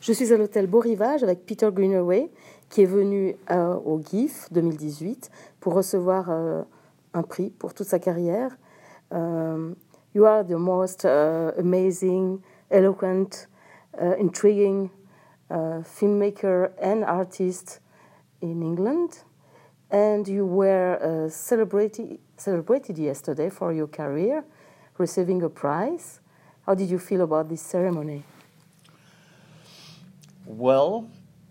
Je suis à l'hôtel Beau Rivage avec Peter Greenaway, qui est venu au GIF 2018 pour recevoir un prix pour toute sa carrière. You are the most amazing, eloquent, intriguing filmmaker and artist in England. And you were celebrated yesterday for your career, receiving a prize. How did you feel about this ceremony? Well,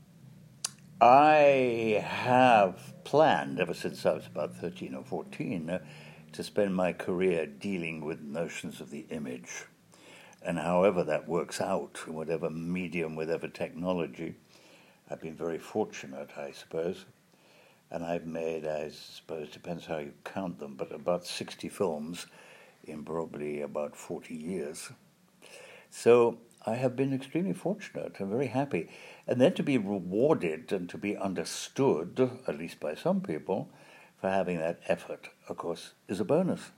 I have planned, ever since I was about 13 or 14, to spend my career dealing with notions of the image. And however that works out, in whatever medium, whatever technology, I've been very fortunate, I suppose. And I've made, I suppose, depends how you count them, but about 60 films in probably about 40 years. So I have been extremely fortunate and very happy. And then to be rewarded and to be understood, at least by some people, for having that effort, of course, is a bonus.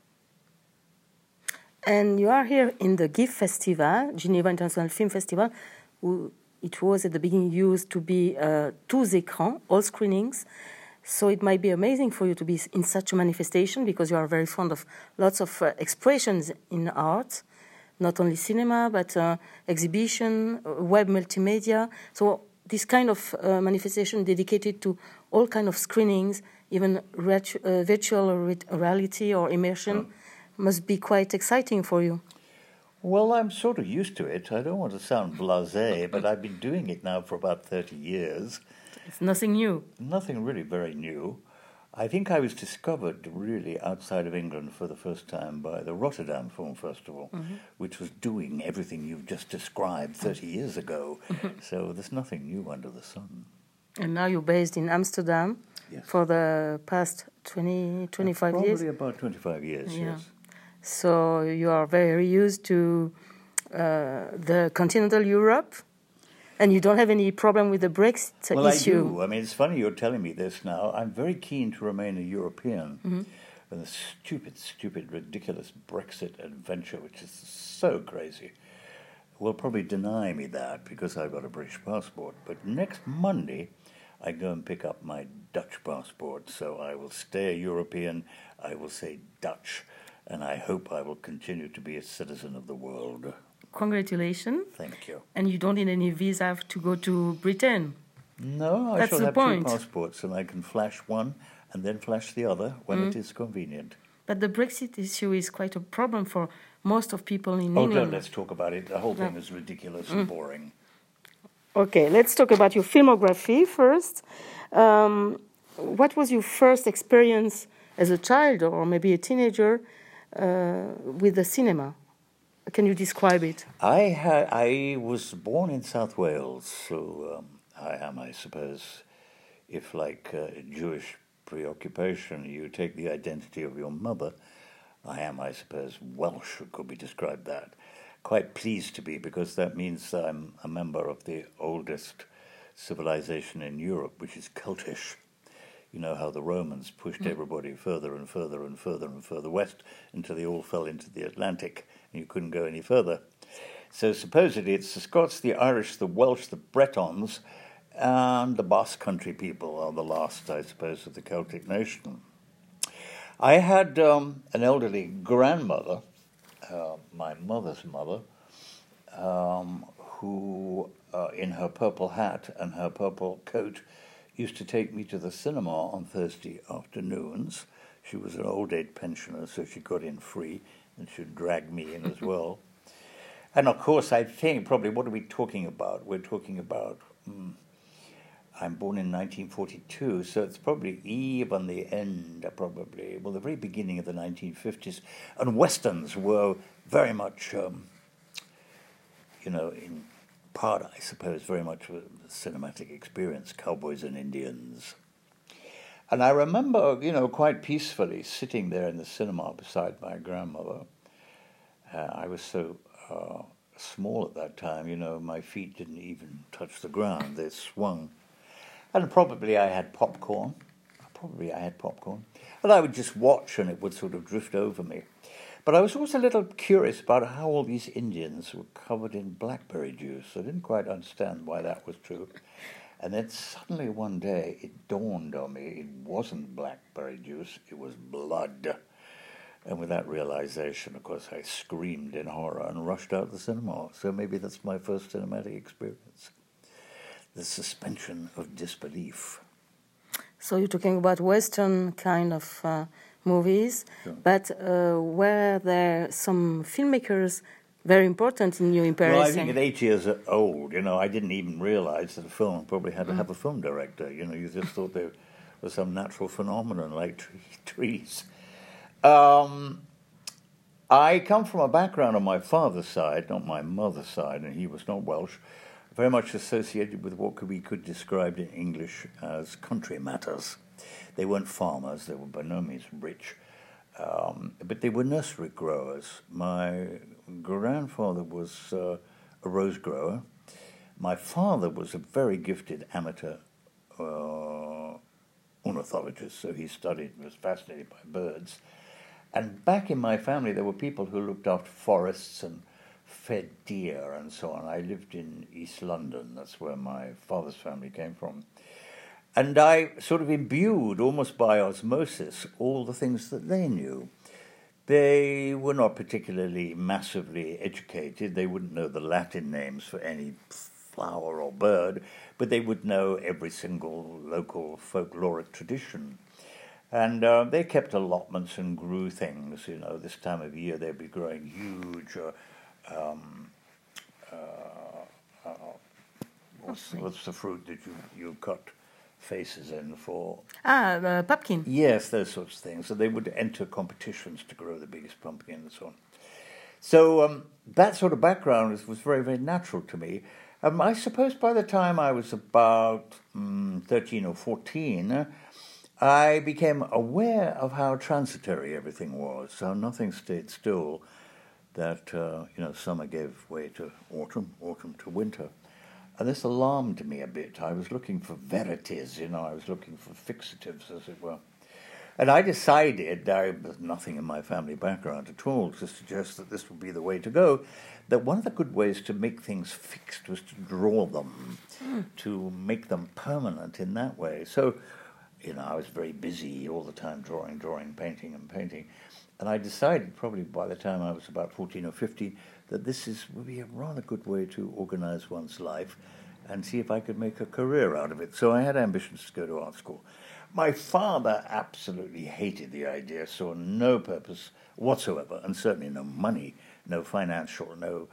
And you are here in the GIF Festival, Geneva International Film Festival. It was at the beginning used to be tous écrans, all screenings. So it might be amazing for you to be in such a manifestation because you are very fond of lots of expressions in art, not only cinema, but exhibition, web multimedia. So this kind of manifestation dedicated to all kind of screenings, even virtual reality or immersion, must be quite exciting for you. Well, I'm sort of used to it. I don't want to sound blasé, but I've been doing it now for about 30 years. It's nothing new. Nothing really very new. I think I was discovered really outside of England for the first time by the Rotterdam Film Festival, which was doing everything you've just described 30 years ago. So there's nothing new under the sun. And now you're based in Amsterdam for the past 25 years? Probably about 25 years, yes. So you are very used to the continental Europe? And you don't have any problem with the Brexit issue? Well, I do. I mean, it's funny you're telling me this now. I'm very keen to remain a European. And the stupid, ridiculous Brexit adventure, which is so crazy, will probably deny me that because I've got a British passport. But next Monday, I go and pick up my Dutch passport. So I will stay a European. I will say Dutch. And I hope I will continue to be a citizen of the world. Congratulations. Thank you. And you don't need any visa to go to Britain? No, I shall have two passports and I can flash one and then flash the other when it is convenient. But the Brexit issue is quite a problem for most of people in England. England. No, let's talk about it. The whole thing is ridiculous and boring. Okay, let's talk about your filmography first. What was your first experience as a child or maybe a teenager with the cinema? Can you describe it? I was born in South Wales, so I am, I suppose, if like Jewish preoccupation, you take the identity of your mother, I am, I suppose, Welsh, it could be described that. Quite pleased to be, because that means I'm a member of the oldest civilization in Europe, which is Celtish. You know how the Romans pushed everybody further and further and further and further west until they all fell into the Atlantic and you couldn't go any further. So supposedly it's the Scots, the Irish, the Welsh, the Bretons, and the Basque Country people are the last, I suppose, of the Celtic nation. I had an elderly grandmother, my mother's mother, who, in her purple hat and her purple coat, used to take me to the cinema on Thursday afternoons. She was an old age pensioner, so she got in free, and she'd drag me in as well. And of course, I think probably, what are we talking about? We're talking about, I'm born in 1942, so it's probably even the end, probably, well, the very beginning of the 1950s. And Westerns were very much, in part, I suppose, very much a cinematic experience, cowboys and Indians. And I remember, quite peacefully sitting there in the cinema beside my grandmother. I was so small at that time, my feet didn't even touch the ground, they swung. And probably I had popcorn. And I would just watch and it would sort of drift over me. But I was always a little curious about how all these Indians were covered in blackberry juice. I didn't quite understand why that was true. And then suddenly one day it dawned on me it wasn't blackberry juice, it was blood. And with that realization, of course, I screamed in horror and rushed out of the cinema. So maybe that's my first cinematic experience. The suspension of disbelief. So you're talking about Western kind of movies, Sure. but were there some filmmakers very important in you in Paris? Well, I think at 8 years old, I didn't even realize that a film probably had to have a film director. You just thought there was some natural phenomenon like trees. I come from a background on my father's side, not my mother's side, and he was not Welsh, very much associated with what we could describe in English as country matters. They weren't farmers, they were by no means rich, but they were nursery growers. My grandfather was a rose grower. My father was a very gifted amateur ornithologist, so he was fascinated by birds. And back in my family, there were people who looked after forests and fed deer and so on. I lived in East London. That's where my father's family came from. And I sort of imbued, almost by osmosis, all the things that they knew. They were not particularly massively educated. They wouldn't know the Latin names for any flower or bird, but they would know every single local folkloric tradition. And they kept allotments and grew things. This time of year they'd be growing huge. What's the fruit that you cut faces in for? Pumpkin. Yes, those sorts of things. So they would enter competitions to grow the biggest pumpkin and so on. So that sort of background was very, very natural to me. I suppose by the time I was about 13 or 14, I became aware of how transitory everything was, how nothing stayed still, that, summer gave way to autumn, autumn to winter. And this alarmed me a bit. I was looking for verities, I was looking for fixatives, as it were. And I decided, there's nothing in my family background at all to suggest that this would be the way to go, that one of the good ways to make things fixed was to draw them, to make them permanent in that way. So, I was very busy all the time drawing, painting. And I decided probably by the time I was about 14 or 15 that would be a rather good way to organize one's life and see if I could make a career out of it. So I had ambitions to go to art school. My father absolutely hated the idea, saw no purpose whatsoever, and certainly no money, no financial, no,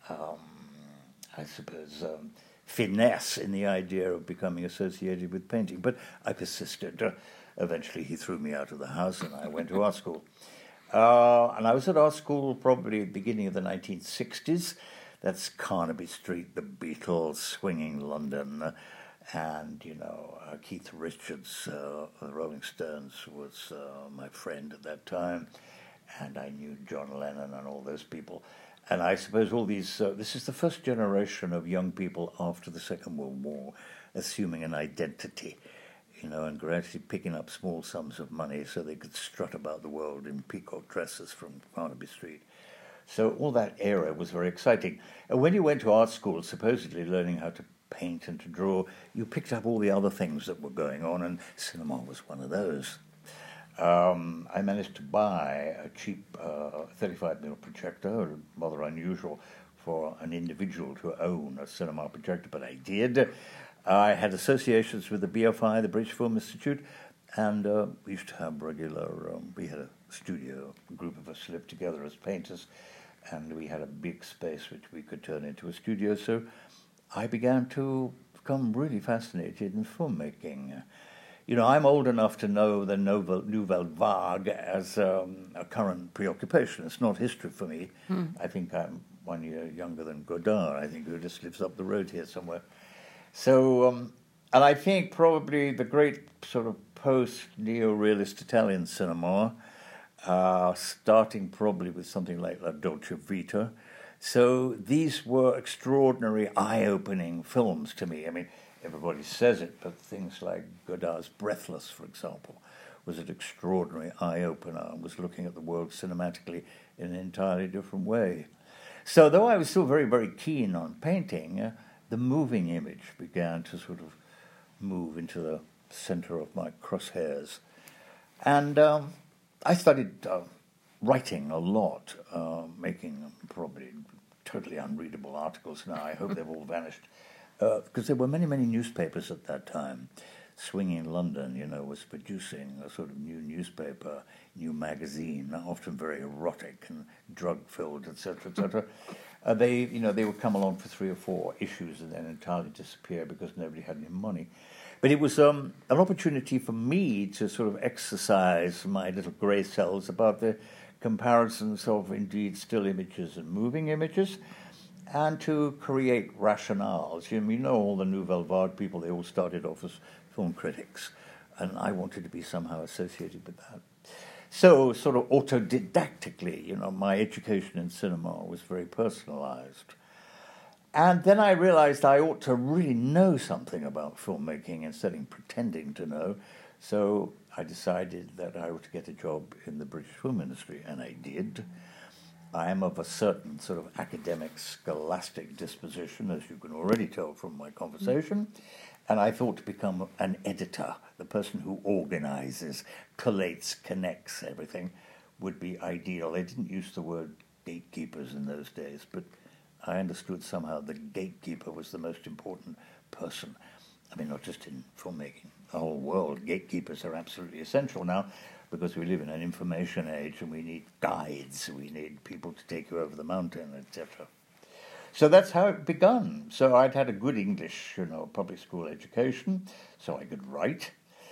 finesse in the idea of becoming associated with painting. But I persisted. Eventually he threw me out of the house and I went to art school. And I was at art school probably at the beginning of the 1960s. That's Carnaby Street, the Beatles, swinging London, and, Keith Richards, the Rolling Stones, was my friend at that time, and I knew John Lennon and all those people. And I suppose all these, this is the first generation of young people after the Second World War assuming an identity, and gradually picking up small sums of money so they could strut about the world in peacock dresses from Carnaby Street. So all that era was very exciting. And when you went to art school, supposedly learning how to paint and to draw, you picked up all the other things that were going on, and cinema was one of those. I managed to buy a cheap 35mm projector, rather unusual for an individual to own a cinema projector, but I did. I had associations with the BFI, the British Film Institute, and we used to have we had a studio, a group of us lived together as painters, and we had a big space which we could turn into a studio, so I began to become really fascinated in filmmaking. I'm old enough to know the Nouvelle Vague as a current preoccupation. It's not history for me. I think I'm 1 year younger than Godard, I think, who just lives up the road here somewhere. So, and I think probably the great sort of post-neo-realist Italian cinema, starting probably with something like La Dolce Vita. So these were extraordinary, eye-opening films to me. I mean, everybody says it, but things like Godard's Breathless, for example, was an extraordinary eye-opener and was looking at the world cinematically in an entirely different way. So though I was still very, very keen on painting, the moving image began to sort of move into the center of my crosshairs. And I started writing a lot, making probably totally unreadable articles now. I hope they've all vanished. Because there were many, many newspapers at that time. Swinging London, was producing a sort of new newspaper, new magazine, often very erotic and drug-filled, etc., etc. They would come along for 3 or 4 issues and then entirely disappear because nobody had any money. But it was an opportunity for me to sort of exercise my little grey cells about the comparisons of, indeed, still images and moving images, and to create rationales. All the Nouvelle Vague people, they all started off as film critics, and I wanted to be somehow associated with that. So, sort of autodidactically, my education in cinema was very personalized. And then I realized I ought to really know something about filmmaking instead of pretending to know. So I decided that I ought to get a job in the British film industry, and I did. I am of a certain sort of academic, scholastic disposition, as you can already tell from my conversation, and I thought to become an editor, the person who organizes, collates, connects everything, would be ideal. They didn't use the word gatekeepers in those days, but I understood somehow the gatekeeper was the most important person. I mean, not just in filmmaking, the whole world. Gatekeepers are absolutely essential now because we live in an information age and we need guides, we need people to take you over the mountain, etc. So that's how it began. So I'd had a good English, public school education, so I could write.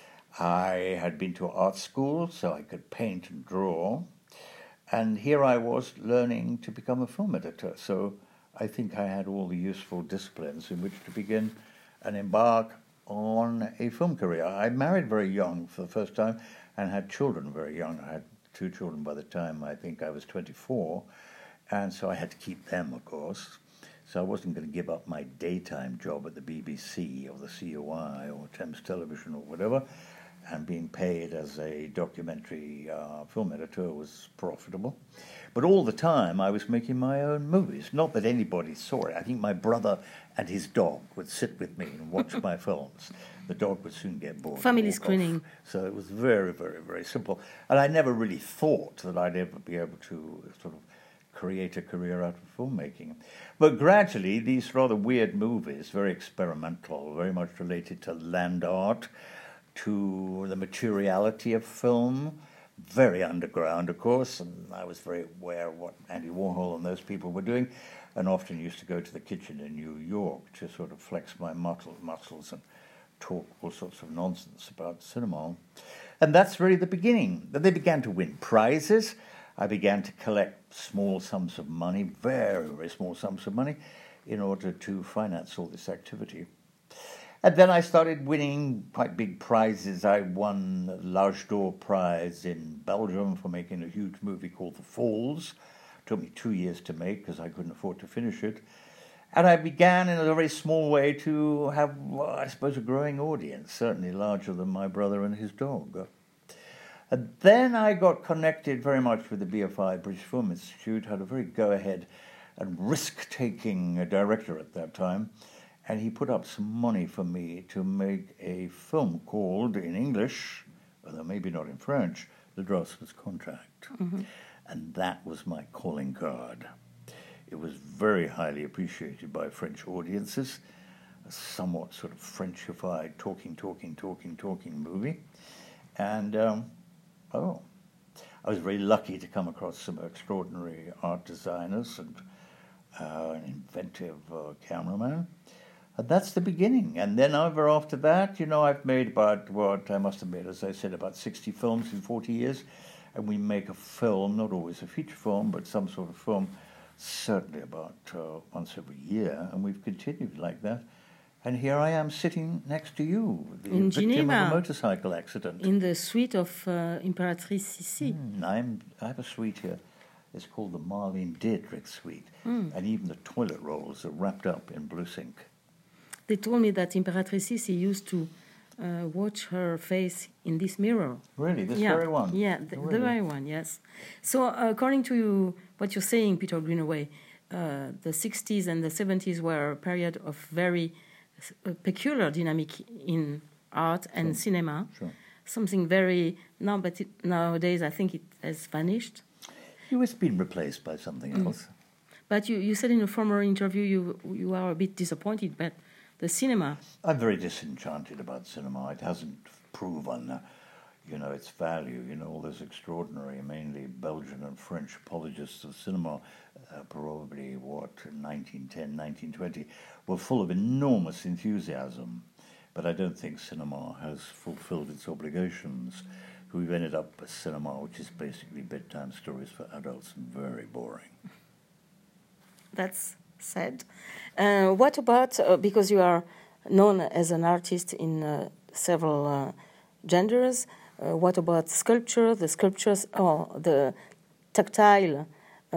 I had been to art school, so I could paint and draw. And here I was learning to become a film editor. So I think I had all the useful disciplines in which to begin and embark on a film career. I married very young for the first time and had children very young. I had 2 children by the time I think I was 24, and so I had to keep them, of course. So I wasn't going to give up my daytime job at the BBC or the COI or Thames Television or whatever, and being paid as a documentary film editor was profitable. But all the time I was making my own movies. Not that anybody saw it. I think my brother and his dog would sit with me and watch my films. The dog would soon get bored. Family screening. So it was very, very, very simple. And I never really thought that I'd ever be able to sort of create a career out of filmmaking. But gradually, these rather weird movies, very experimental, very much related to land art, to the materiality of film, very underground, of course, and I was very aware of what Andy Warhol and those people were doing, and often used to go to the kitchen in New York to sort of flex my muscles and talk all sorts of nonsense about cinema. And that's really the beginning. They began to win prizes. I began to collect small sums of money, very, very small sums of money, in order to finance all this activity. And then I started winning quite big prizes. I won the L'Âge d'Or Prize in Belgium for making a huge movie called The Falls. It took me 2 years to make because I couldn't afford to finish it. And I began in a very small way to have, I suppose, a growing audience, certainly larger than my brother and his dog. And then I got connected very much with the BFI, British Film Institute, had a very go-ahead and risk-taking director at that time, and he put up some money for me to make a film called, in English, although maybe not in French, The Draftsman's Contract. Mm-hmm. And that was my calling card. It was very highly appreciated by French audiences, a somewhat sort of Frenchified talking movie. And, I was very lucky to come across some extraordinary art designers and an inventive cameraman. And that's the beginning. And then after that, I've made about, what I must have made, as I said, about 60 films in 40 years. And we make a film, not always a feature film, but some sort of film, certainly about once every year. And we've continued like that. And here I am sitting next to you, the in victim Geneva, of a motorcycle accident. In the suite of Imperatrice Sissi. I have a suite here. It's called the Marlene Dietrich suite. And even the toilet rolls are wrapped up in blue zinc. They told me that Imperatrice Sissi used to watch her face in this mirror. Really, this very one? Yeah, the very one, yes. So according to you, what you're saying, Peter Greenaway, the 60s and the 70s were a period of very peculiar dynamic in art and cinema. Sure. Something very... but nowadays I think it has vanished. It was been replaced by something else. But you said in a former interview you are a bit disappointed, but the cinema... I'm very disenchanted about cinema. It hasn't proven, its value. All those extraordinary, mainly Belgian and French apologists of cinema, probably, 1910, 1920, were full of enormous enthusiasm. But I don't think cinema has fulfilled its obligations. We've ended up with cinema, which is basically bedtime stories for adults and very boring. That's sad. What about, because you are known as an artist in several genders, what about sculpture, the sculptures, or the tactile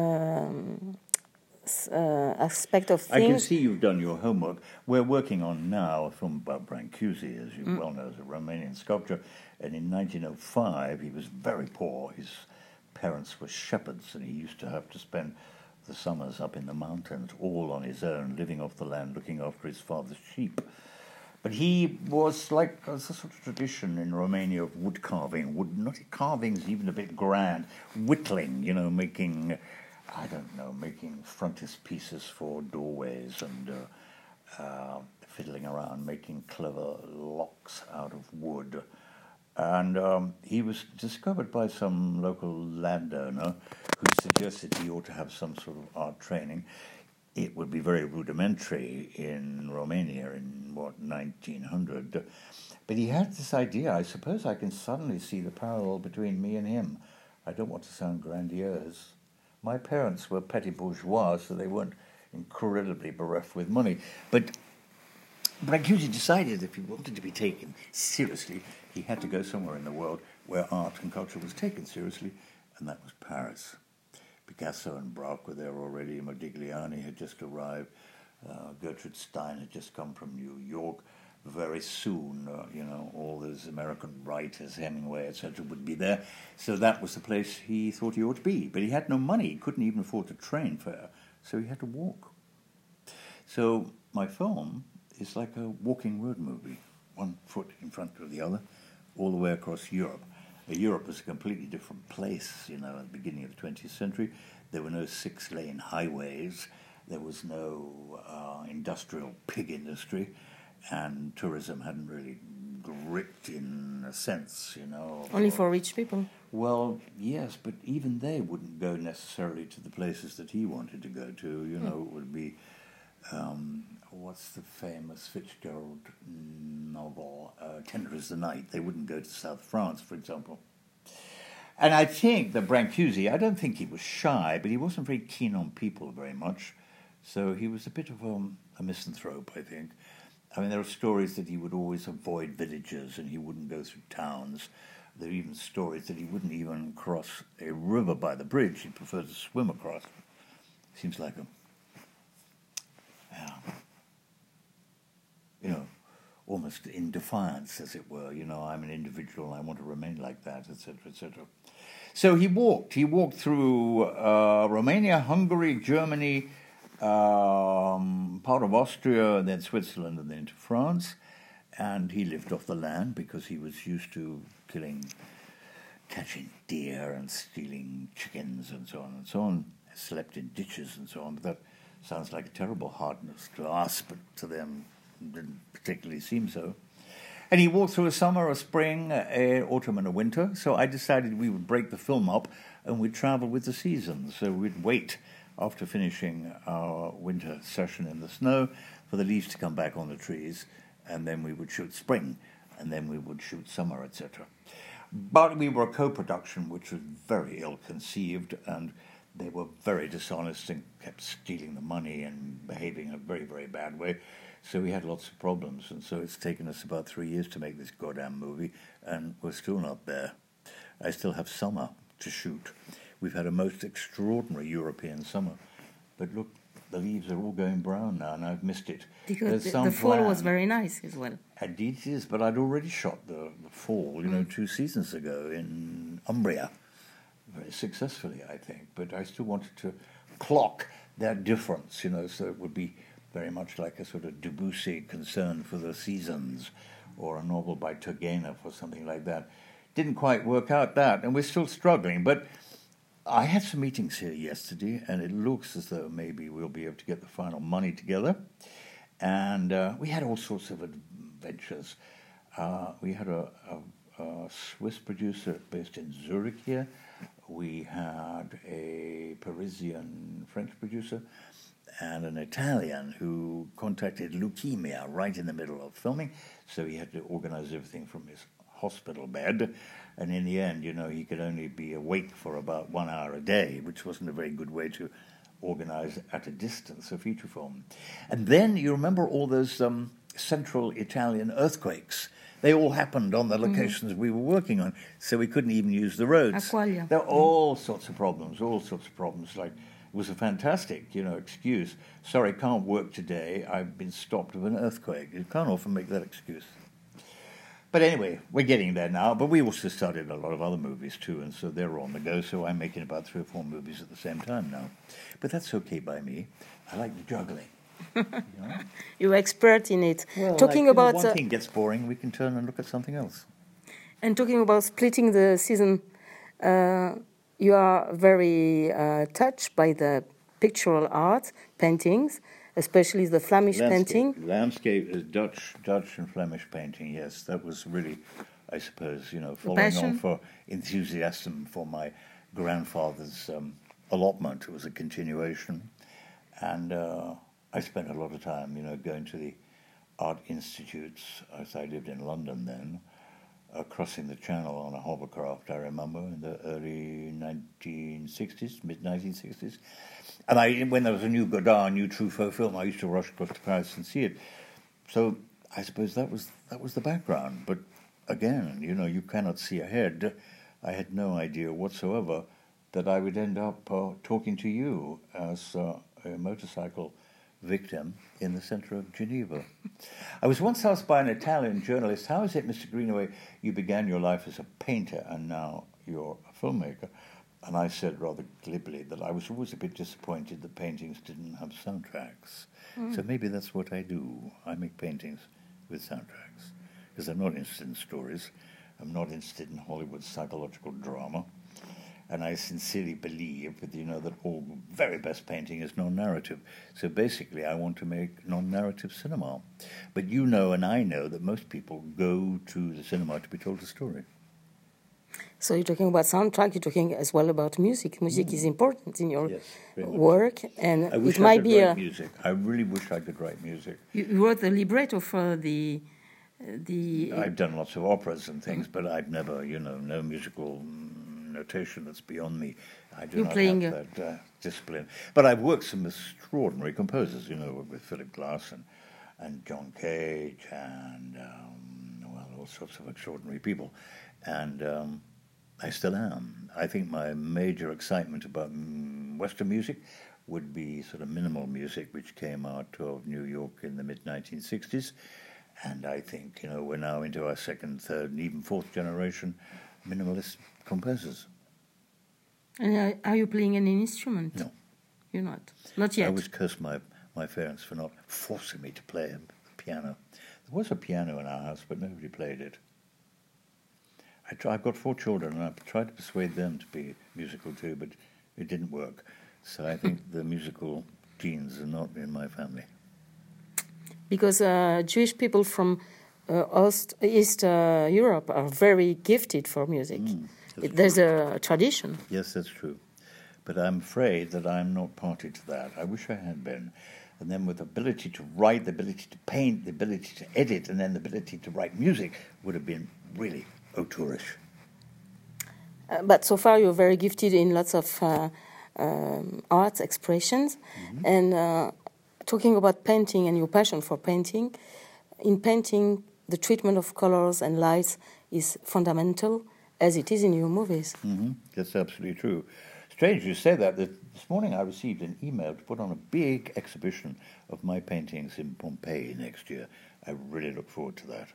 aspect of things? I can see you've done your homework. We're working on now a film about Brancusi, as you well know, as a Romanian sculptor. And in 1905, he was very poor. His parents were shepherds, and he used to have to spend the summers up in the mountains, all on his own, living off the land, looking after his father's sheep. But he was like, there's a sort of tradition in Romania of wood carving. Not carving's even a bit grand. Whittling, making, making frontispieces for doorways and fiddling around, making clever locks out of wood. And he was discovered by some local landowner who suggested he ought to have some sort of art training. It would be very rudimentary in Romania in, 1900. But he had this idea. I suppose I can suddenly see the parallel between me and him. I don't want to sound grandiose. My parents were petty bourgeois, so they weren't incredibly bereft with money. But Brancusi decided if he wanted to be taken seriously, he had to go somewhere in the world where art and culture was taken seriously, and that was Paris. Picasso and Braque were there already, Modigliani had just arrived, Gertrude Stein had just come from New York. Very soon, all those American writers, Hemingway, etc., would be there. So that was the place he thought he ought to be. But he had no money, he couldn't even afford to train fare, so he had to walk. So my film is like a walking road movie, one foot in front of the other, all the way across Europe. Europe was a completely different place, at the beginning of the 20th century. There were no 6-lane highways. There was no industrial pig industry. And tourism hadn't really gripped in a sense, Only for rich people? Well, yes, but even they wouldn't go necessarily to the places that he wanted to go to. It would be... what's the famous Fitzgerald novel, Tender is the Night? They wouldn't go to South France, for example. And I think that Brancusi, I don't think he was shy, but he wasn't very keen on people very much. So he was a bit of a misanthrope, I think. I mean, there are stories that he would always avoid villages and he wouldn't go through towns. There are even stories that he wouldn't even cross a river by the bridge. He'd prefer to swim across. Seems like almost in defiance, as it were. I'm an individual, I want to remain like that, etc., etc. So he walked. He walked through Romania, Hungary, Germany, part of Austria, and then Switzerland, and then to France. And he lived off the land because he was used to catching deer and stealing chickens and so on and so on. Slept in ditches and so on. But that sounds like a terrible hardness to us, but to them it didn't particularly seem so. And he walked through a summer, a spring, autumn, and a winter. So I decided we would break the film up and we'd travel with the seasons. So we'd wait after finishing our winter session in the snow for the leaves to come back on the trees, and then we would shoot spring, and then we would shoot summer, etc. But we were a co-production which was very ill-conceived, and they were very dishonest and kept stealing the money and behaving in a very, very bad way. So we had lots of problems, and so it's taken us about 3 years to make this goddamn movie, and we're still not there. I still have summer to shoot. We've had a most extraordinary European summer. But look, the leaves are all going brown now, and I've missed it. Because the fall was very nice as well. Indeed it is, but I'd already shot the fall, 2 seasons ago in Umbria, very successfully, I think. But I still wanted to clock that difference, so it would be very much like a sort of Debussy Concern for the Seasons, or a novel by Turgenev or something like that. Didn't quite work out that, and we're still struggling. But I had some meetings here yesterday, and it looks as though maybe we'll be able to get the final money together. And we had all sorts of adventures. We had a Swiss producer based in Zurich here. We had a Parisian French producer and an Italian who contracted leukemia right in the middle of filming, so he had to organize everything from his hospital bed, and in the end, he could only be awake for about 1 hour a day, which wasn't a very good way to organize at a distance a feature film. And then you remember all those central Italian earthquakes. They all happened on the locations we were working on, so we couldn't even use the roads. Aqualia. There were all sorts of problems, like it was a fantastic, excuse. Sorry, can't work today. I've been stopped with an earthquake. You can't often make that excuse. But anyway, we're getting there now. But we also started a lot of other movies too, and so they're on the go. So I'm making about 3 or 4 movies at the same time now. But that's okay by me. I like the juggling. You're expert in it. Well, talking about one thing gets boring, we can turn and look at something else. And talking about splitting the season, you are very touched by the pictorial art, paintings, especially the Flemish painting. Landscape is Dutch and Flemish painting, yes. That was really, I suppose, following on for enthusiasm for my grandfather's allotment. It was a continuation. And I spent a lot of time, going to the art institutes, as I lived in London then, crossing the channel on a hovercraft, I remember, in the early 1960s, mid-1960s. And when there was a new Godard, new Truffaut film, I used to rush across to Paris and see it. So I suppose that was the background. But again, you cannot see ahead. I had no idea whatsoever that I would end up talking to you as a motorcycle victim in the centre of Geneva. I was once asked by an Italian journalist, how is it, Mr. Greenaway, you began your life as a painter and now you're a filmmaker? And I said rather glibly that I was always a bit disappointed that paintings didn't have soundtracks. So maybe that's what I do. I make paintings with soundtracks. Because I'm not interested in stories. I'm not interested in Hollywood psychological drama. And I sincerely believe that all very best painting is non-narrative. So basically, I want to make non-narrative cinema. But and I know that most people go to the cinema to be told a story. So you're talking about soundtrack, you're talking as well about music. Music is important in your yes, work. And I wish it might I could be write music. I really wish I could write music. You wrote the libretto for the I've done lots of operas and things, but I've never, no musical notation that's beyond me. I do not have that discipline. But I've worked some extraordinary composers, with Philip Glass and John Cage and, all sorts of extraordinary people. And I still am. I think my major excitement about Western music would be sort of minimal music, which came out of New York in the mid-1960s. And I think, we're now into our second, third, and even fourth generation minimalist composers. And are you playing any instrument? No. You're not? Not yet? I always curse my parents for not forcing me to play a piano. There was a piano in our house, but nobody played it. I've got 4 children, and I've tried to persuade them to be musical too, but it didn't work. So I think the musical genes are not in my family. Because Jewish people from East Europe are very gifted for music. There's a tradition. Yes, that's true. But I'm afraid that I'm not party to that. I wish I had been. And then with the ability to write, the ability to paint, the ability to edit, and then the ability to write music would have been really auteurish. But so far you're very gifted in lots of art expressions. And talking about painting and your passion for painting, in painting the treatment of colors and lights is fundamental, as it is in your movies. That's absolutely true. strange you say that. This morning I received an email to put on a big exhibition of my paintings in Pompeii next year. I really look forward to that.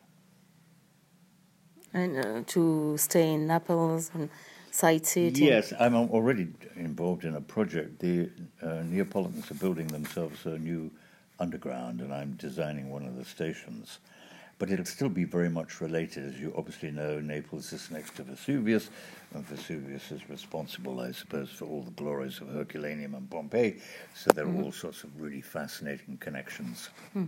And to stay in Naples and sightsee. Yes, I'm already involved in a project. The Neapolitans are building themselves a new underground, and I'm designing one of the stations. But it'll still be very much related. As you obviously know, Naples is next to Vesuvius, and Vesuvius is responsible, I suppose, for all the glories of Herculaneum and Pompeii. So there are all sorts of really fascinating connections.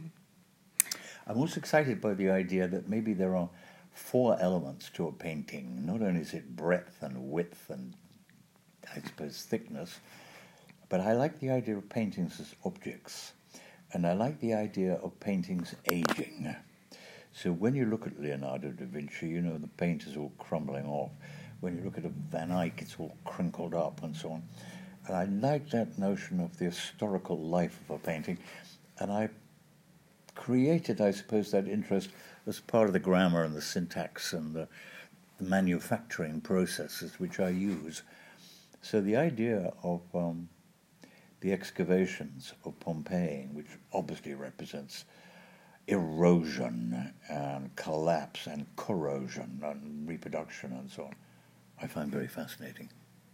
I'm also excited by the idea that maybe there are 4 elements to a painting. Not only is it breadth and width and, I suppose, thickness, but I like the idea of paintings as objects, and I like the idea of paintings aging. So when you look at Leonardo da Vinci, you know the paint is all crumbling off. When you look at a Van Eyck, it's all crinkled up and so on. And I like that notion of the historical life of a painting, and I created, I suppose, that interest as part of the grammar and the syntax and the manufacturing processes which I use. So the idea of the excavations of Pompeii, which obviously represents erosion and collapse and corrosion and reproduction and so on, I find very fascinating.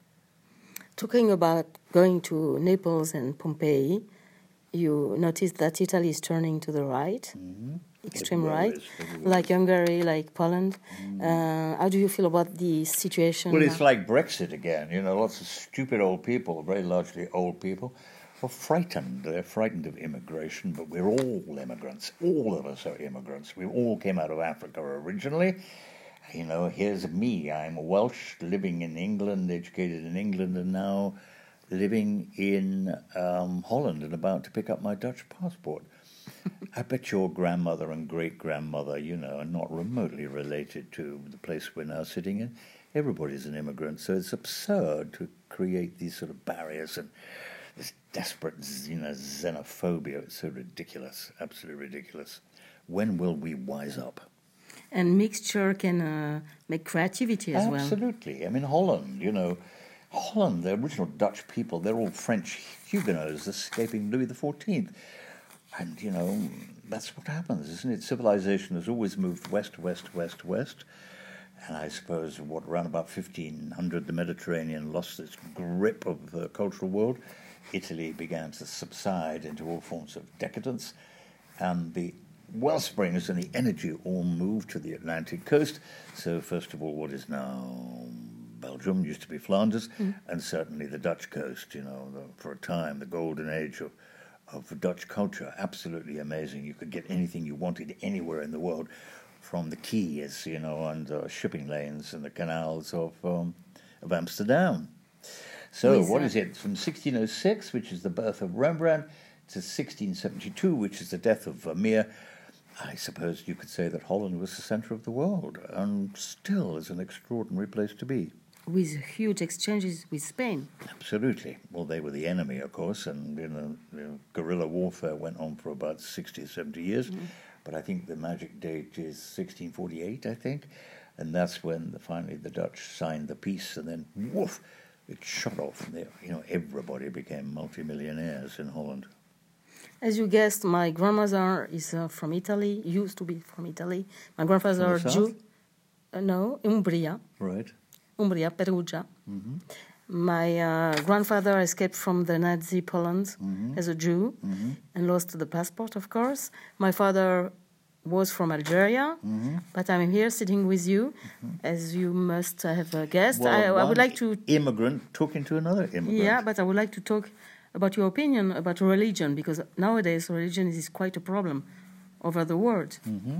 Talking about going to Naples and Pompeii, you notice that Italy is turning to the right, extreme right, like Hungary, like Poland. How do you feel about the situation? Well, it's like Brexit again. You know, lots of stupid old people, very largely old people, are frightened. They're frightened of immigration, but we're all immigrants. All of us are immigrants. We all came out of Africa originally. You know, here's me. I'm Welsh, living in England, educated in England, and now living in Holland and about to pick up my Dutch passport. I bet your grandmother and great-grandmother, you know, are not remotely related to the place we're now sitting in. Everybody's an immigrant, so it's absurd to create these sort of barriers and this desperate, you know, xenophobia. It's so ridiculous, absolutely ridiculous. When will we wise up? And mixture can make creativity as well. Absolutely. I mean, Holland, you know, Holland, the original Dutch people, they're all French Huguenots escaping Louis XIV. And, you know, that's what happens, isn't it? Civilization has always moved west, west, west, west. And I suppose, around about 1500, the Mediterranean lost its grip of the cultural world. Italy began to subside into all forms of decadence. And the well springs and the energy all moved to the Atlantic coast. So, first of all, what is now Belgium, used to be Flanders, and certainly the Dutch coast, you know, for a time, the golden age of Dutch culture. Absolutely amazing. You could get anything you wanted anywhere in the world, from the quays, you know, and shipping lanes and the canals of Amsterdam. So what is it? From 1606, which is the birth of Rembrandt, to 1672, which is the death of Vermeer, I suppose you could say that Holland was the centre of the world, and still is an extraordinary place to be. With huge exchanges with Spain. Absolutely. Well, they were the enemy, of course, and you know, guerrilla warfare went on for about 60 or 70 years. But I think the magic date is 1648, I think, and that's when finally the Dutch signed the peace, and then woof, it shot off. And you know, everybody became multimillionaires in Holland. As you guessed, my grandmother is from Italy, used to be from Italy. My grandfather is Jew. No, Umbria. Right. Umbria, Perugia. My grandfather escaped from the Nazi Poland as a Jew and lost the passport, of course. My father was from Algeria, but I'm here sitting with you, as you must have guessed. Well, I would like to... immigrant talking to another immigrant. Yeah, but I would like to talk about your opinion about religion, because nowadays religion is quite a problem over the world.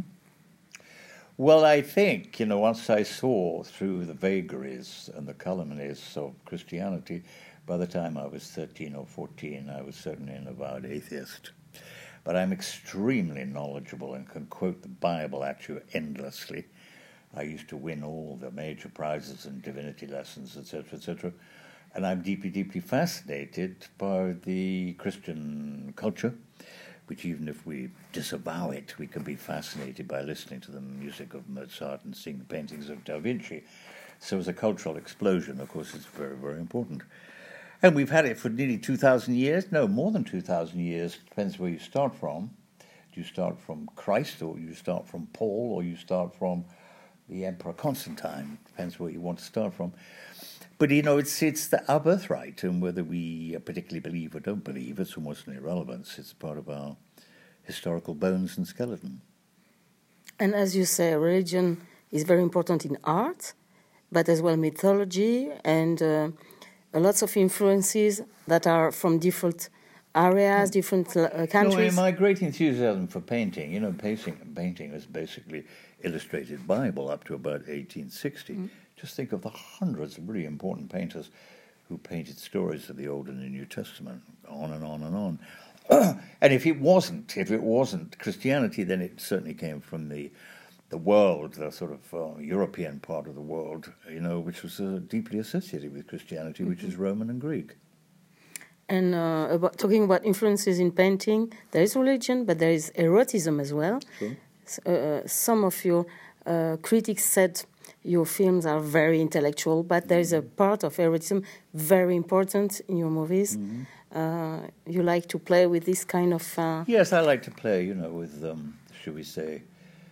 Well, I think, you know, once I saw through the vagaries and the calumnies of Christianity, by the time I was 13 or 14, I was certainly an avowed atheist. But I'm extremely knowledgeable and can quote the Bible at you endlessly. I used to win all the major prizes and divinity lessons, etc., etc. And I'm deeply, deeply fascinated by the Christian culture, which even if we disavow it, we can be fascinated by listening to the music of Mozart and seeing the paintings of Da Vinci. So as a cultural explosion, of course, it's very, very important. And we've had it for nearly 2,000 years. No, more than 2,000 years. Depends where you start from. Do you start from Christ, or you start from Paul, or you start from the Emperor Constantine? Depends where you want to start from. But, you know, it's our birthright, and whether we particularly believe or don't believe, it's almost an irrelevance. It's part of our historical bones and skeleton. And as you say, religion is very important in art, but as well mythology and lots of influences that are from different areas, different countries. No, my great enthusiasm for painting, you know, painting was basically illustrated Bible up to about 1860. Mm. Just think of the hundreds of really important painters who painted stories of the Old and the New Testament, on and on and on. And if it wasn't Christianity, then it certainly came from the world, the sort of European part of the world, you know, which was deeply associated with Christianity, which is Roman and Greek. And talking about influences in painting, there is religion, but there is eroticism as well. Sure. Some of your critics said your films are very intellectual, but there is a part of eroticism very important in your movies. Mm-hmm. You like to play with this kind of... Yes, I like to play, you know, with, should we say,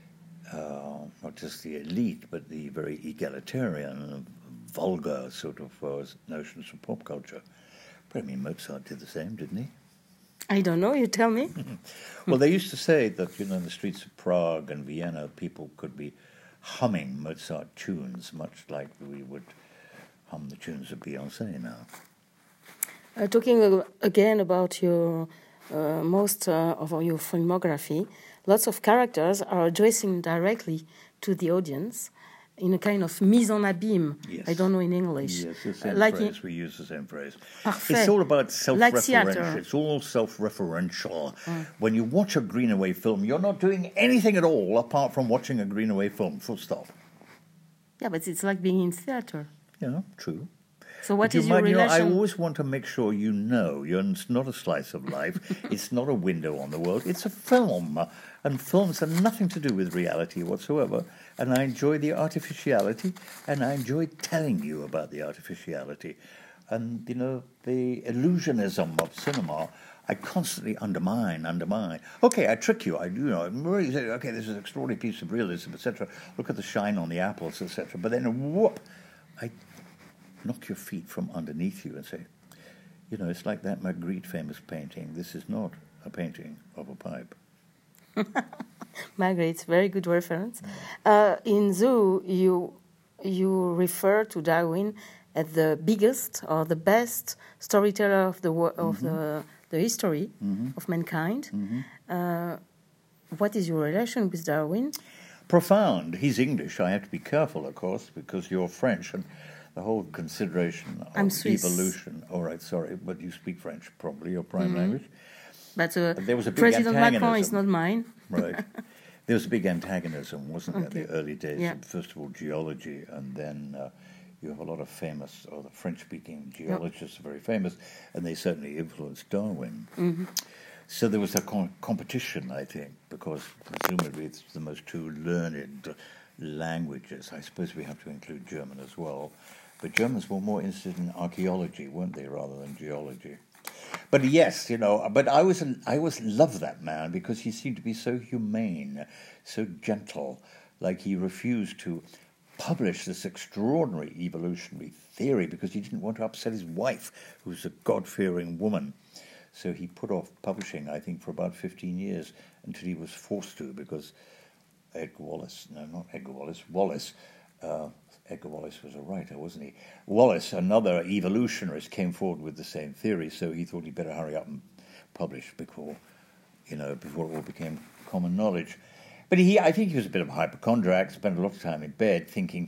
not just the elite, but the very egalitarian, vulgar sort of notions of pop culture. But I mean, Mozart did the same, didn't he? I don't know, you tell me. Well, they used to say that, you know, in the streets of Prague and Vienna, people could be humming Mozart tunes, much like we would hum the tunes of Beyoncé now. Talking again about your most of your filmography, lots of characters are addressing directly to the audience in a kind of mise en abîme. Yes. I don't know in English. Yes, the same phrase. We use the same phrase. Parfait. It's all about self-referential. Like it's all self-referential. When you watch a Greenaway film, you're not doing anything at all apart from watching a Greenaway film, full stop. Yeah, but it's like being in theatre. Yeah, true. So what is your relation? I always want to make sure you know it's not a slice of life. It's not a window on the world. It's a film. And films have nothing to do with reality whatsoever. And I enjoy the artificiality, and I enjoy telling you about the artificiality. And, you know, the illusionism of cinema, I constantly undermine. Okay, I trick you. I really say, okay, this is an extraordinary piece of realism, etc. Look at the shine on the apples, etc. But then, whoop, I knock your feet from underneath you and say, you know, it's like that Magritte famous painting. This is not a painting of a pipe. Magritte, very good reference. In Zoo, you refer to Darwin as the biggest or the best storyteller of the history of mankind. What is your relation with Darwin? Profound. He's English. I have to be careful, of course, because you're French, and the whole consideration of evolution. All right, sorry, but you speak French, probably, your prime language. But there was a big President Macron is not mine. Right. There was a big antagonism, wasn't there, in the early days? Yeah. First of all, geology, and then you have a lot of famous, or the French-speaking geologists are very famous, and they certainly influenced Darwin. Mm-hmm. So there was a competition, I think, because presumably it's the most two learned languages. I suppose we have to include German as well. But Germans were more interested in archaeology, weren't they, rather than geology? But yes, you know, but I always loved that man because he seemed to be so humane, so gentle, like he refused to publish this extraordinary evolutionary theory because he didn't want to upset his wife, who was a God-fearing woman. So he put off publishing, I think, for about 15 years until he was forced to because Wallace was a writer, wasn't he? Wallace, another evolutionist, came forward with the same theory, so he thought he'd better hurry up and publish before it all became common knowledge. But I think he was a bit of a hypochondriac, spent a lot of time in bed thinking.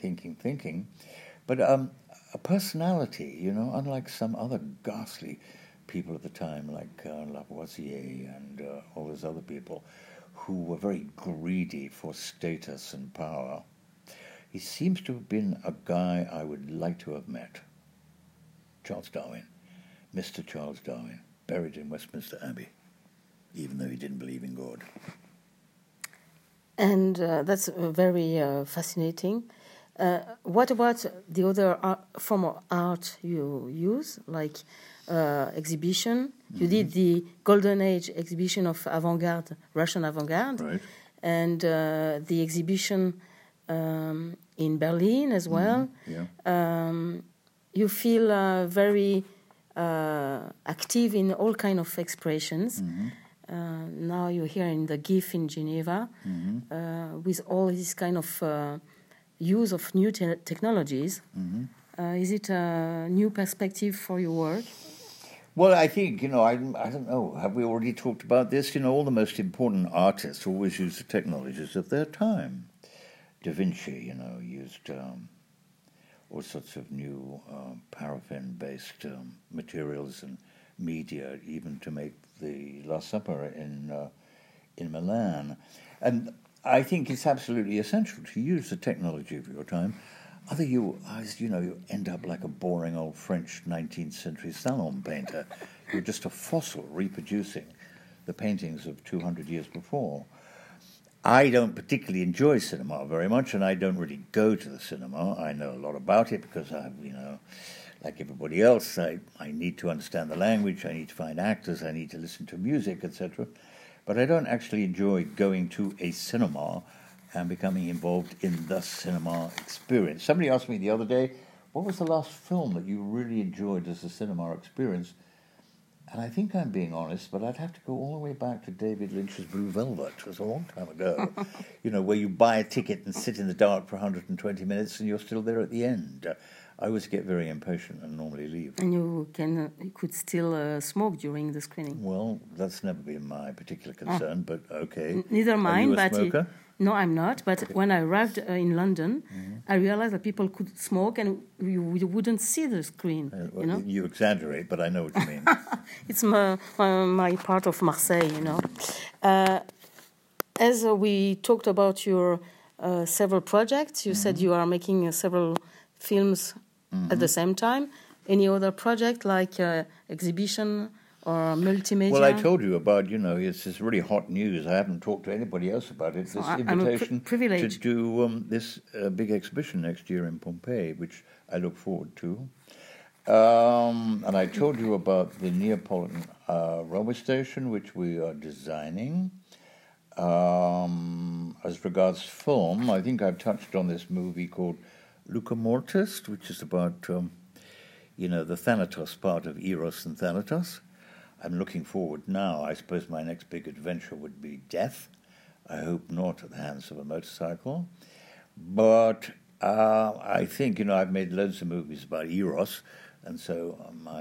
But a personality, you know, unlike some other ghastly people at the time, like Lavoisier and all those other people, who were very greedy for status and power. He seems to have been a guy I would like to have met. Charles Darwin, Mr. Charles Darwin, buried in Westminster Abbey, even though he didn't believe in God. And that's very fascinating. What about the other form of art you use, like exhibition? You did the Golden Age exhibition of avant-garde, Russian avant-garde, Right. and the exhibition in Berlin as well. Yeah. You feel very active in all kind of expressions. Now you're here in the GIF in Geneva with all this kind of use of new technologies. Is it a new perspective for your work? Well, I think, I don't know, have we already talked about this? All the most important artists always use the technologies of their time. Da Vinci, used all sorts of new paraffin-based materials and media, even to make the Last Supper in Milan. And I think it's absolutely essential to use the technology of your time. Otherwise, you end up like a boring old French 19th century salon painter. You're just a fossil reproducing the paintings of 200 years before. I don't particularly enjoy cinema very much, and I don't really go to the cinema. I know a lot about it because like everybody else, I need to understand the language, I need to find actors, I need to listen to music, etc. But I don't actually enjoy going to a cinema and becoming involved in the cinema experience. Somebody asked me the other day, what was the last film that you really enjoyed as a cinema experience? And I think I'm being honest, but I'd have to go all the way back to David Lynch's Blue Velvet. It was a long time ago. Where you buy a ticket and sit in the dark for 120 minutes and you're still there at the end. I always get very impatient and normally leave. And you could still smoke during the screening? Well, that's never been my particular concern, but okay. Neither mine, but... Are you a smoker? No, I'm not. But when I arrived in London, I realized that people could smoke and you wouldn't see the screen. You exaggerate, but I know what you mean. It's my part of Marseille, As we talked about your several projects, you said you are making several films at the same time. Any other project like exhibition or multimedia? Well, I told you about, it's this really hot news. I haven't talked to anybody else about it. This invitation to do this big exhibition next year in Pompeii, which I look forward to. And I told you about the Neapolitan railway station, which we are designing. As regards film, I think I've touched on this movie called Luca Mortis, which is about, the Thanatos part of Eros and Thanatos. I'm looking forward now. I suppose my next big adventure would be death. I hope not at the hands of a motorcycle. But I think, I've made loads of movies about Eros, and so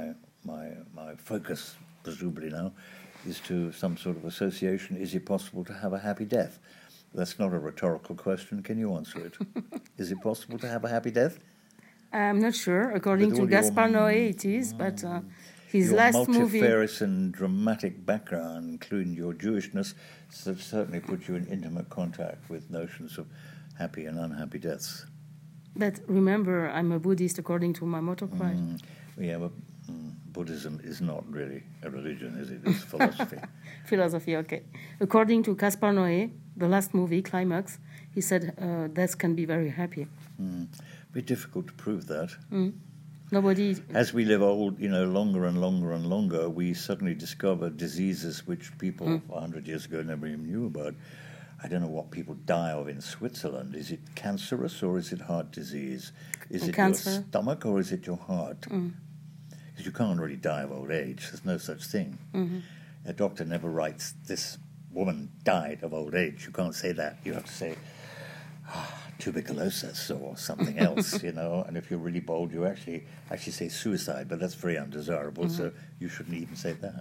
my focus, presumably now, is to some sort of association. Is it possible to have a happy death? That's not a rhetorical question. Can you answer it? Is it possible to have a happy death? I'm not sure. According to Gaspar Noé, it is, but his last movie... Your multifarious and dramatic background, including your Jewishness, certainly puts you in intimate contact with notions of happy and unhappy deaths. But remember, I'm a Buddhist according to my motto cry. But Buddhism is not really a religion, is it? It's philosophy. Philosophy, okay. According to Gaspar Noé, the last movie, Climax, he said death can be very happy. Very difficult to prove that. Nobody... As we live old, longer and longer and longer, we suddenly discover diseases which people 100 years ago never even knew about. I don't know what people die of in Switzerland. Is it cancerous or is it heart disease? Is it cancer. Your stomach or is it your heart? Because you can't really die of old age. There's no such thing. A doctor never writes, this woman died of old age. You can't say that. You have to say, tuberculosis or something else, And if you're really bold, you actually say suicide, but that's very undesirable, so you shouldn't even say that.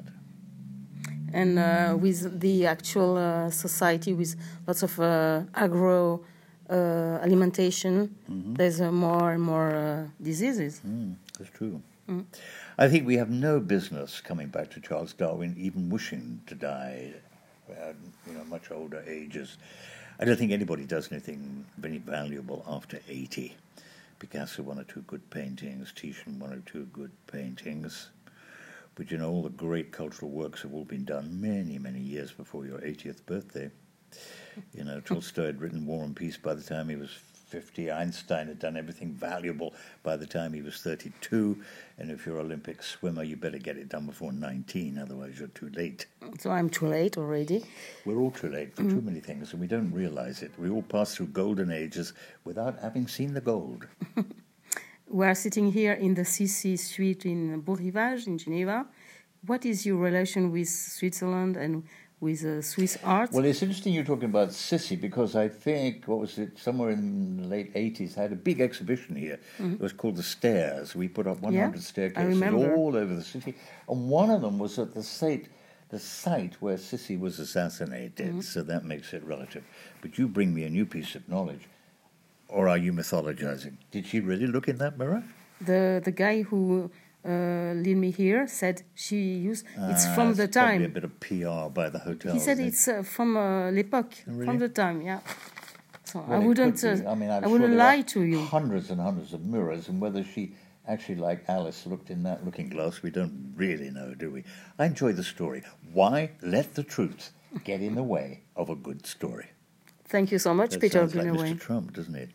And with the actual society, with lots of agro alimentation, there's more and more diseases. That's true. I think we have no business, coming back to Charles Darwin, even wishing to die at much older ages. I don't think anybody does anything very valuable after 80. Picasso, 1 or 2 good paintings, Titian, 1 or 2 good paintings. But all the great cultural works have all been done many, many years before your 80th birthday. Tolstoy had written War and Peace by the time he was 50. Einstein had done everything valuable by the time he was 32. And if you're an Olympic swimmer, you better get it done before 19, otherwise you're too late. So I'm too late already. We're all too late for too many things, and we don't realize it. We all pass through golden ages without having seen the gold. We are sitting here in the CC Suite in Beau Rivage in Geneva. What is your relation with Switzerland and with Swiss art? Well, it's interesting you're talking about Sissi, because I think, somewhere in the late 80s, I had a big exhibition here. It was called The Stairs. We put up 100 staircases all over the city. And one of them was at the site where Sissi was assassinated, so that makes it relative. But you bring me a new piece of knowledge. Or are you mythologizing? Did she really look in that mirror? The guy who lead me here said she used it's from the time. Probably a bit of PR by the hotel. He said it's from l'époque, really? from the time, yeah. So well, I wouldn't lie to you. Hundreds and hundreds of mirrors, and whether she actually, like Alice, looked in that looking glass, we don't really know, do we? I enjoy the story. Why let the truth get in the way of a good story? Thank you so much, that Peter sounds like Greenaway. Mr. Trump, doesn't it?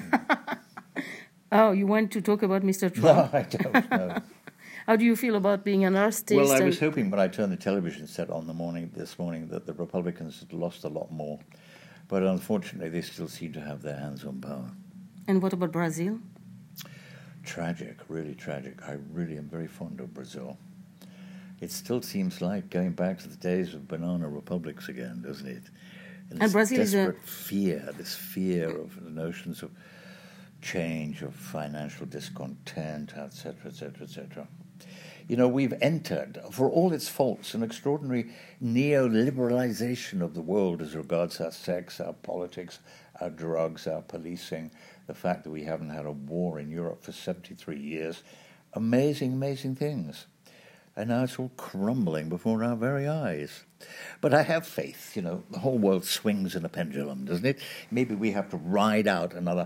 Oh, you want to talk about Mr. Trump? No, I don't know. How do you feel about being an artist? Well, I was hoping when I turned the television set on this morning that the Republicans had lost a lot more. But unfortunately, they still seem to have their hands on power. And what about Brazil? Tragic, really tragic. I really am very fond of Brazil. It still seems like going back to the days of banana republics again, doesn't it? And Brazil is this fear of the notions of change, of financial discontent, etc., etc., etc. You know, we've entered, for all its faults, an extraordinary neoliberalization of the world as regards our sex, our politics, our drugs, our policing, the fact that we haven't had a war in Europe for 73 years. Amazing, amazing things. And now it's all crumbling before our very eyes. But I have faith, you know, the whole world swings in a pendulum, doesn't it? Maybe we have to ride out another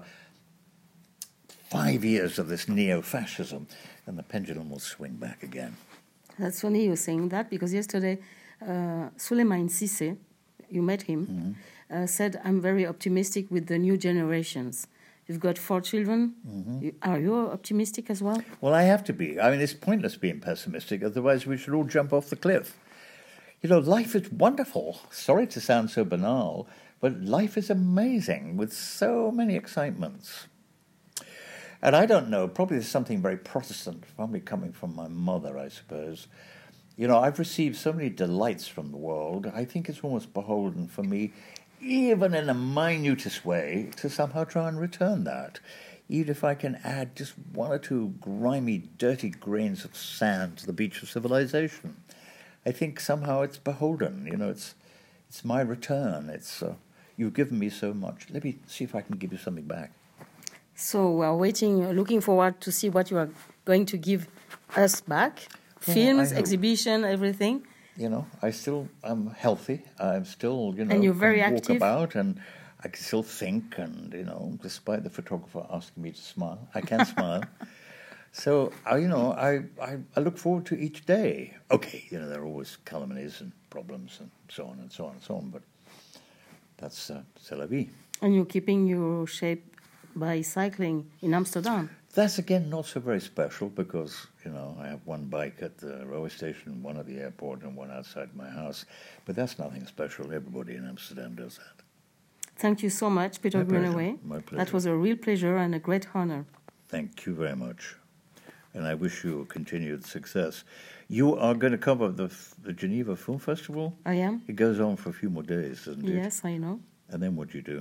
5 years of this neo-fascism, and the pendulum will swing back again. That's funny you're saying that, because yesterday Souleymane Cissé, you met him, said, I'm very optimistic with the new generations. You've got 4 children. Are you optimistic as well? Well, I have to be. I mean, it's pointless being pessimistic, otherwise we should all jump off the cliff. You know, life is wonderful. Sorry to sound so banal, but life is amazing with so many excitements. And I don't know, probably there's something very Protestant, probably coming from my mother, I suppose. You know, I've received so many delights from the world, I think it's almost beholden for me, even in the minutest way, to somehow try and return that. Even if I can add just 1 or 2 grimy, dirty grains of sand to the beach of civilization. I think somehow it's beholden, you know, it's my return. It's you've given me so much. Let me see if I can give you something back. So we are waiting, looking forward to see what you are going to give us back. Films, exhibition, everything. You know, I'm healthy. I'm still, you know, and you're very can active. Walk about, and I can still think, and, you know, despite the photographer asking me to smile, I can smile. So, I look forward to each day. Okay, you know, there are always calamities and problems and so on and so on and so on, but that's c'est la vie. And you're keeping your shape by cycling in Amsterdam. That's, again, not so very special because, you know, I have 1 bike at the railway station, 1 at the airport, and 1 outside my house. But that's nothing special. Everybody in Amsterdam does that. Thank you so much, Peter Greenaway. My pleasure. That was a real pleasure and a great honor. Thank you very much. And I wish you continued success. You are going to cover the Geneva Film Festival? I am. It goes on for a few more days, doesn't it? Yes, I know. And then what do you do?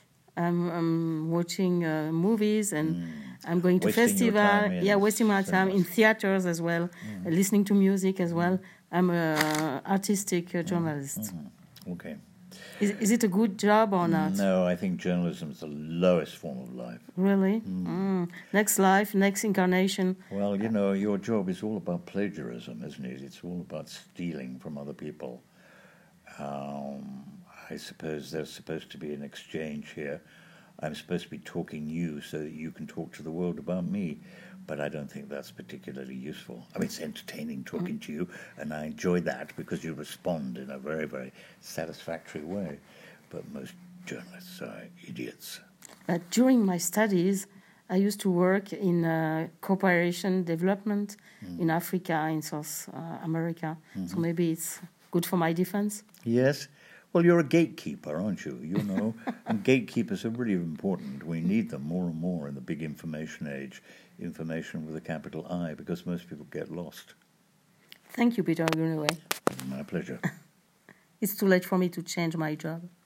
I'm watching movies, and I'm going to wasting festival. Wasting my time in theaters as well, listening to music as well. I'm an artistic journalist. Okay. Is it a good job or not? No, I think journalism is the lowest form of life. Really? Next life, next incarnation. Well, you know, your job is all about plagiarism, isn't it? It's all about stealing from other people. I suppose there's supposed to be an exchange here. I'm supposed to be talking you so that you can talk to the world about me, but I don't think that's particularly useful. I mean, it's entertaining talking to you, and I enjoy that because you respond in a very, very satisfactory way. But most journalists are idiots. During my studies, I used to work in cooperation development in Africa, in South America. So maybe it's good for my defense. Yes. Well, you're a gatekeeper, aren't you? You know, and gatekeepers are really important. We need them more and more in the big information age, information with a capital I, because most people get lost. Thank you, Peter Greenaway. My pleasure. It's too late for me to change my job.